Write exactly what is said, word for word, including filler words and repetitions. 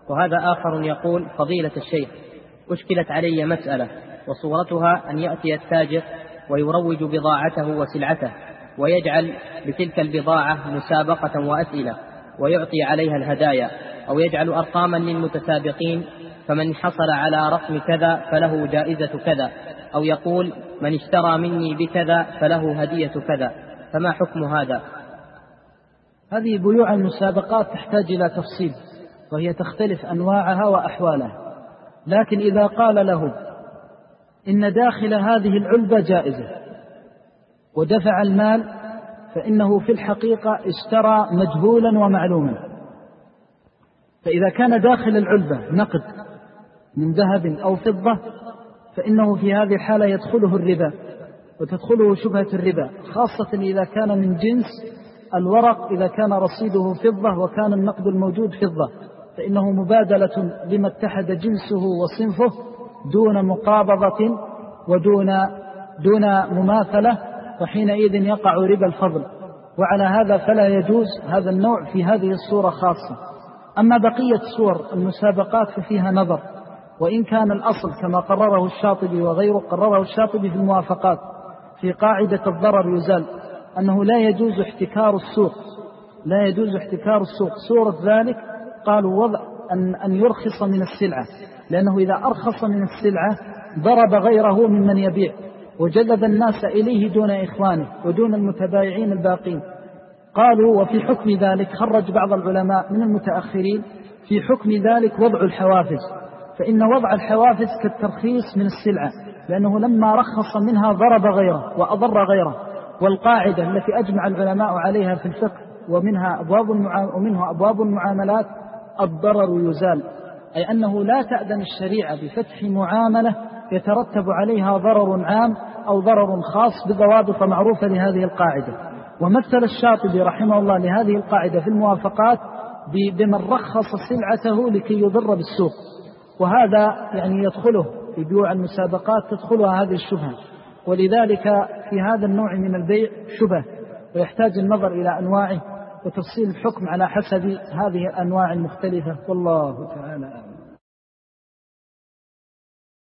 وهذا آخر يقول: فضيلة الشيخ، أشكلت علي مسألة، وصورتها أن يأتي التاجر ويروج بضاعته وسلعته، ويجعل بتلك البضاعة مسابقة وأسئلة، ويعطي عليها الهدايا، أو يجعل أرقاما للمتسابقين، فمن حصل على رقم كذا فله جائزة كذا، أو يقول: من اشترى مني بكذا فله هدية كذا، فما حكم هذا؟ هذه بيوع المسابقات تحتاج إلى تفصيل، وهي تختلف أنواعها وأحوالها. لكن إذا قال له إن داخل هذه العلبة جائزة ودفع المال، فإنه في الحقيقة اشترى مجهولا ومعلوما. فإذا كان داخل العلبة نقد من ذهب أو فضة، فإنه في هذه الحالة يدخله الربا وتدخله شبهة الربا، خاصة إذا كان من جنس الورق، إذا كان رصيده فضة وكان النقد الموجود فضة، فإنه مبادلة لما اتحد جنسه وصنفه دون مقابضة ودون دون مماثلة، وحينئذ يقع ربا الفضل. وعلى هذا فلا يجوز هذا النوع في هذه الصورة خاصة. أما بقية صور المسابقات ففيها نظر، وإن كان الأصل كما قرره الشاطبي وغيره، قرره الشاطبي في الموافقات في قاعدة الضرر يزال، أنه لا يجوز احتكار السوق، لا يجوز احتكار السوق. صورة ذلك قالوا وضع أن, أن يرخص من السلعة، لأنه إذا أرخص من السلعة ضرب غيره ممن يبيع وجذب الناس إليه دون إخوانه ودون المتبايعين الباقين. قالوا وفي حكم ذلك خرج بعض العلماء من المتأخرين في حكم ذلك وضع الحوافز، فإن وضع الحوافز كالترخيص من السلعة، لأنه لما رخص منها ضرب غيره وأضر غيره. والقاعدة التي أجمع العلماء عليها في الفقه ومنها أبواب ومنها أبواب المعاملات: الضرر يزال، أي أنه لا تأذن الشريعة بفتح معاملة يترتب عليها ضرر عام أو ضرر خاص بضوابط معروفة لهذه القاعدة. ومثل الشاطبي رحمه الله لهذه القاعدة في الموافقات بمن رخص سلعته لكي يضر بالسوق، وهذا يعني يدخله في بيوع المسابقات، تدخلها هذه الشبهة. ولذلك في هذا النوع من البيع شبه، ويحتاج النظر إلى أنواعه وتفصيل الحكم على حسب هذه الأنواع المختلفة، والله تعالى.